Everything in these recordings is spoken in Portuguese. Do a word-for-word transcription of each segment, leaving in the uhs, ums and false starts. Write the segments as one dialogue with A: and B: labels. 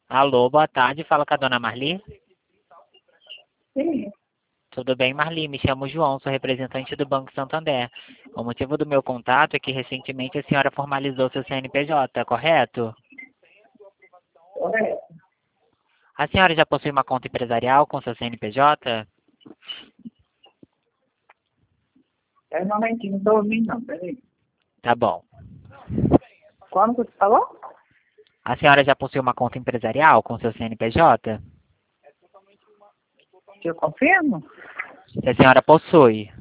A: Alô, boa tarde. Fala com a dona Marli.
B: Sim.
A: Tudo bem, Marli? Me chamo João, sou representante do Banco Santander. O motivo do meu contato é que recentemente a senhora formalizou seu C N P J, correto?
B: Correto.
A: A senhora já possui uma conta empresarial com seu C N P J?
B: É um momentinho, não estou ouvindo não, peraí.
A: Tá bom.
B: Como que você falou?
A: A senhora já possui uma conta empresarial com seu C N P J?
B: Que eu confirmo?
A: Se a senhora possui.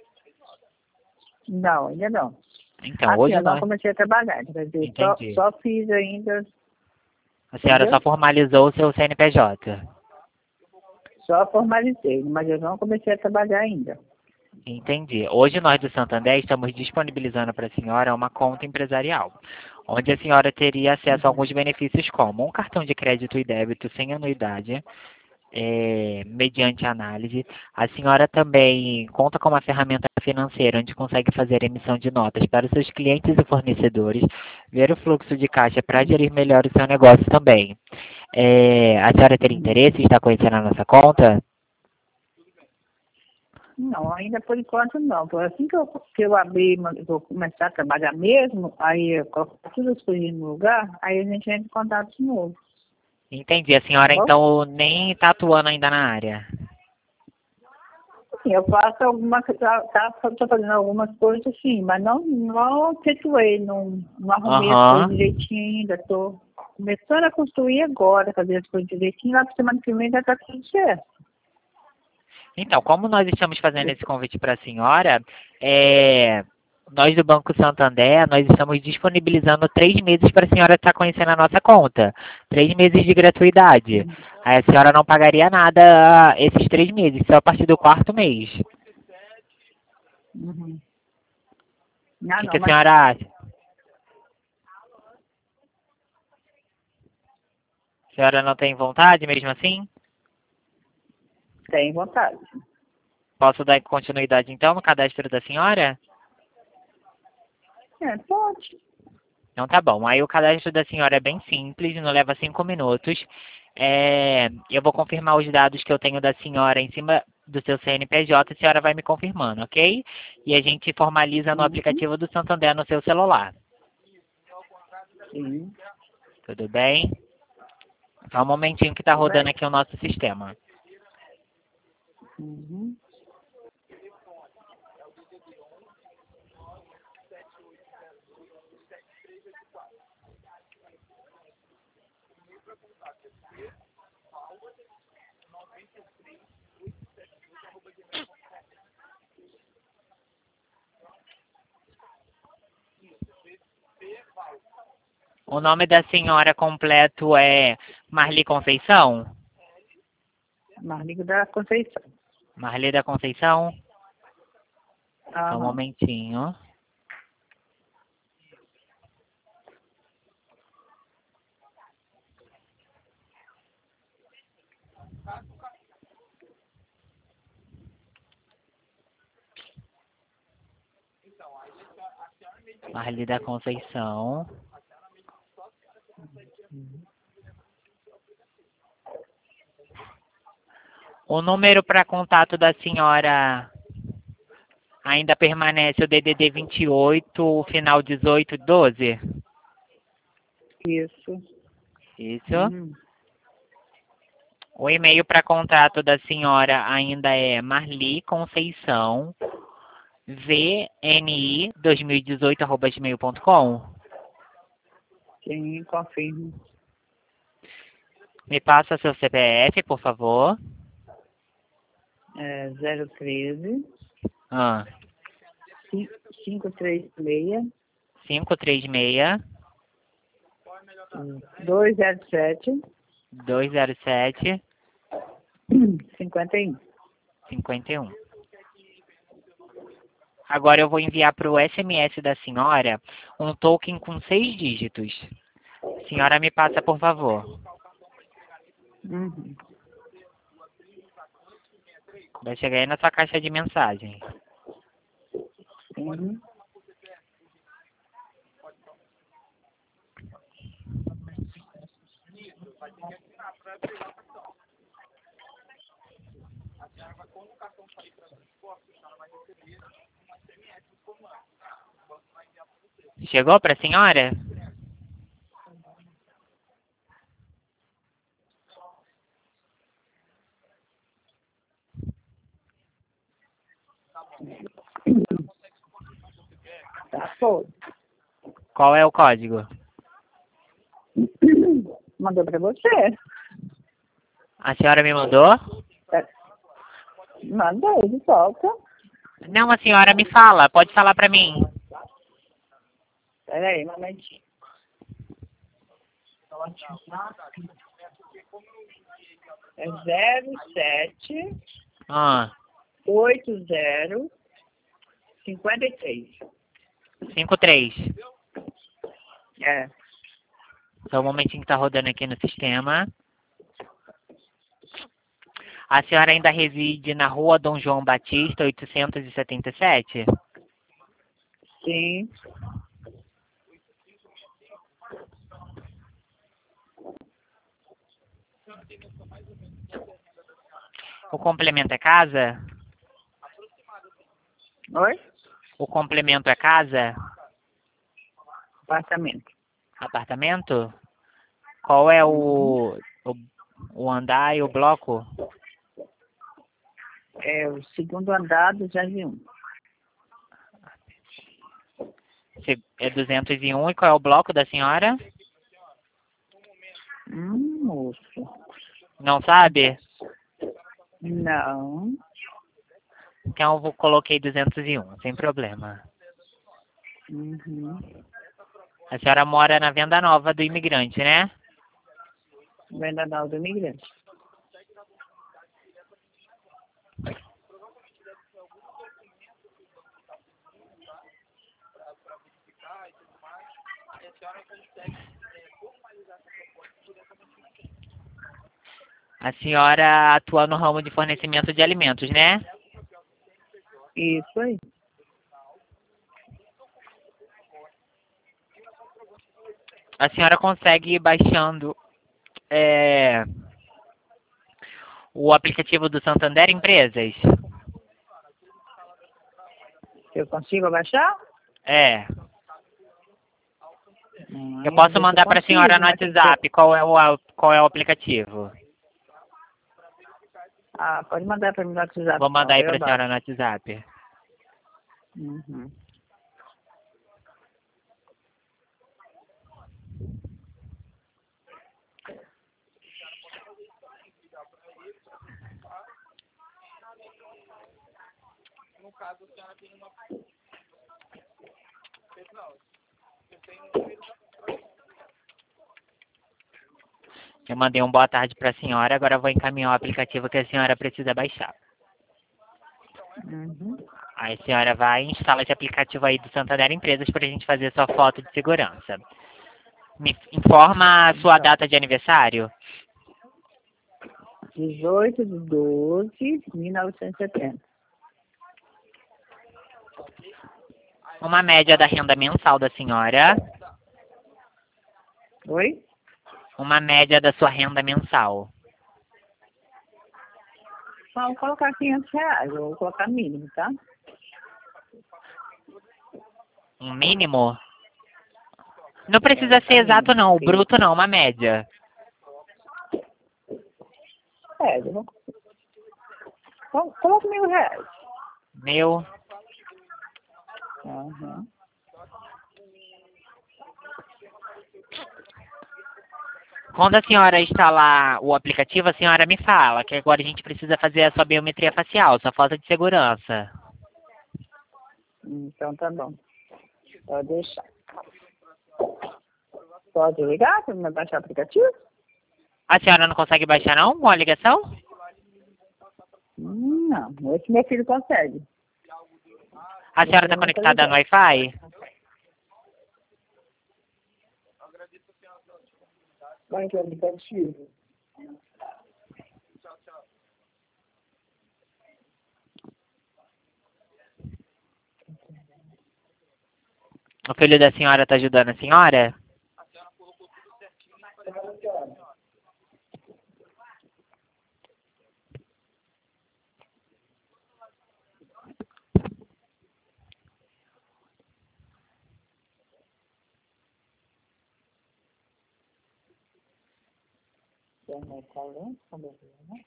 B: Não, ainda não.
A: Então,
B: Assim,
A: hoje
B: eu não
A: nós...
B: comecei a trabalhar, quer dizer, só,
A: Entendi.
B: só fiz ainda,
A: A senhora só
B: entendeu?
A: formalizou o seu C N P J.
B: Só formalizei, mas eu não comecei a trabalhar ainda.
A: Entendi. Hoje nós do Santander estamos disponibilizando para a senhora uma conta empresarial, onde a senhora teria acesso a
B: Uhum.
A: alguns benefícios como um cartão de crédito e débito sem anuidade, eh, mediante análise. A senhora também conta com uma ferramenta financeira onde consegue fazer emissão de notas para os seus clientes e fornecedores, ver o fluxo de caixa para gerir melhor o seu negócio também. Eh, a senhora teria
B: Uhum.
A: interesse em estar conhecendo a nossa conta?
B: Não, ainda por enquanto não. Por assim que eu, que eu abrir, vou começar a trabalhar mesmo, aí eu coloco todas as coisas no lugar, aí a gente entra em contato de novo,
A: Entendi. A
B: tá
A: senhora
B: bom?
A: então nem está atuando ainda na área.
B: Sim, eu faço algumas, tá, tá, tô fazendo algumas coisas sim, mas não, não efetuei, não, não arrumei as coisas
A: Aham.
B: direitinho ainda, tô começando a construir agora, fazer as coisas direitinho, lá pra semana que vem já tá tudo certo.
A: Então, como nós estamos fazendo esse convite para a senhora, é, nós do Banco Santander, nós estamos disponibilizando três meses para a senhora estar conhecendo a nossa conta. Três meses de gratuidade.
B: Uhum.
A: Aí a senhora não pagaria nada ah, esses três meses, só a partir do quarto mês.
B: Uhum.
A: O
B: Ah,
A: que, que
B: não,
A: a
B: mas
A: senhora acha? A senhora não tem vontade mesmo assim?
B: tem vontade.
A: Posso dar continuidade então no cadastro da senhora?
B: É, pode.
A: Então tá bom. Aí o cadastro da senhora é bem simples, não leva cinco minutos. É, eu vou confirmar os dados que eu tenho da senhora em cima do seu C N P J, a senhora vai me confirmando, ok? E a gente formaliza no
B: Uhum.
A: aplicativo do Santander no seu celular.
B: Sim.
A: Tudo bem? Só um momentinho que está
B: Tudo
A: rodando
B: bem.
A: aqui o nosso sistema.
B: Uhum.
A: O nome da senhora completo é Marli Conceição?
B: Marligo da Conceição.
A: Marli da Conceição? Só um
B: Aham.
A: momentinho. Marli da Conceição. O número para contato da senhora ainda permanece o D D D vinte e oito, o final dezoito doze?
B: Isso.
A: Isso.
B: Uhum.
A: O e-mail para contato da senhora ainda é Marli Conceição, V N I dois mil e dezoito arroba gmail ponto com.
B: Sim, confirmo.
A: Me passa seu C P F, por favor.
B: É zero treze,
A: Ah,
B: cinco três seis,
A: cinco três seis,
B: dois zero sete,
A: dois zero sete,
B: cinquenta e um.
A: cinquenta e um. Agora eu vou enviar para o S M S da senhora um token com seis dígitos. Senhora, me passa, por favor.
B: Uhum.
A: Vai chegar aí na sua caixa de mensagem.
B: Uhum.
A: Chegou para a senhora?
B: Tá, foi.
A: Qual é o código?
B: Mandou para você.
A: A senhora me mandou?
B: É. Mandei, de volta.
A: Não, a senhora me fala. Pode falar para mim.
B: Peraí, um momentinho. É zero sete
A: Ah,
B: oito zero cinquenta e três.
A: cinco três.
B: É.
A: Só um momentinho que tá rodando aqui no sistema. A senhora ainda reside na rua Dom João Batista, oitocentos e setenta e sete?
B: Sim.
A: O complemento é casa?
B: Oi?
A: O complemento é casa?
B: Apartamento.
A: Apartamento? Qual é o, o, o andar e o bloco?
B: É o segundo andar do Jardim um.
A: Se- É duzentos e um. E qual é o bloco da senhora?
B: Hum, moço.
A: Não sabe?
B: Não.
A: Então eu vou- coloquei duzentos e um, sem problema.
B: Uhum.
A: A senhora mora na Venda Nova do Imigrante, né?
B: Venda Nova do Imigrante.
A: A senhora atua no ramo de fornecimento de alimentos, né?
B: Isso aí.
A: A senhora consegue ir baixando é, o aplicativo do Santander Empresas?
B: Eu consigo abaixar?
A: É.
B: Hum,
A: Eu posso
B: ver se
A: mandar para a
B: consigo,
A: senhora no
B: mas tem que
A: WhatsApp
B: ter-
A: qual é o, qual é o aplicativo.
B: Ah, pode mandar para mim no WhatsApp.
A: Vou mandar aí
B: então,
A: para
B: eu
A: a senhora
B: abaixo.
A: no WhatsApp.
B: Uhum.
A: Eu mandei um boa tarde para a senhora, agora eu vou encaminhar o aplicativo que a senhora precisa baixar.
B: Uhum.
A: Aí a senhora vai e instala esse aplicativo aí do Santander Empresas para a gente fazer sua foto de segurança. Me informa a sua data de aniversário.
B: dezoito de doze de mil novecentos e setenta.
A: Uma média da renda mensal da senhora.
B: Oi?
A: Uma média da sua renda mensal.
B: Só vou colocar quinhentos reais. Eu vou colocar mínimo, tá?
A: Um mínimo? Não precisa
B: É,
A: ser
B: tá
A: exato
B: mínimo.
A: não, o
B: Porque...
A: bruto não, uma média.
B: É, eu vou... Colo- Coloca mil reais.
A: Meu,
B: Uhum.
A: quando a senhora instalar o aplicativo, a senhora me fala, que agora a gente precisa fazer a sua biometria facial, sua foto de segurança.
B: Então tá bom. Pode deixar. Pode ligar para me baixar o aplicativo?
A: A senhora não consegue baixar não, com a ligação?
B: Hum, Não, esse meu filho consegue.
A: A senhora está
B: Eu nunca
A: conectada no
B: liguei.
A: Wi-Fi?
B: Vai que é o aplicativo.
A: O filho da senhora está ajudando a senhora?
B: internet tá lento, como eu vi, né?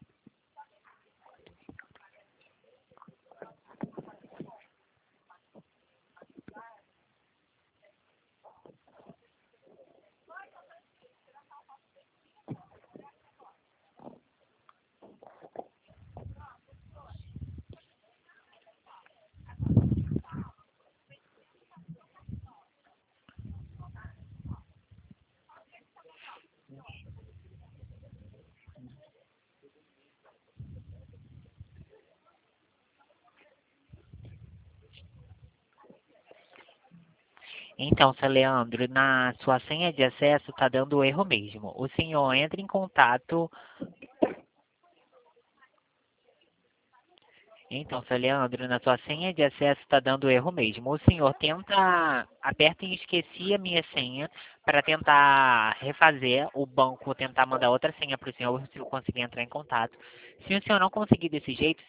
A: Então, seu Leandro, na sua senha de acesso está dando erro mesmo. O senhor entra em contato. Então, seu Leandro, na sua senha de acesso está dando erro mesmo. O senhor tenta, aperta em esqueci a minha senha para tentar refazer o banco, tentar mandar outra senha para o senhor, se eu conseguir entrar em contato. Se o senhor não conseguir desse jeito,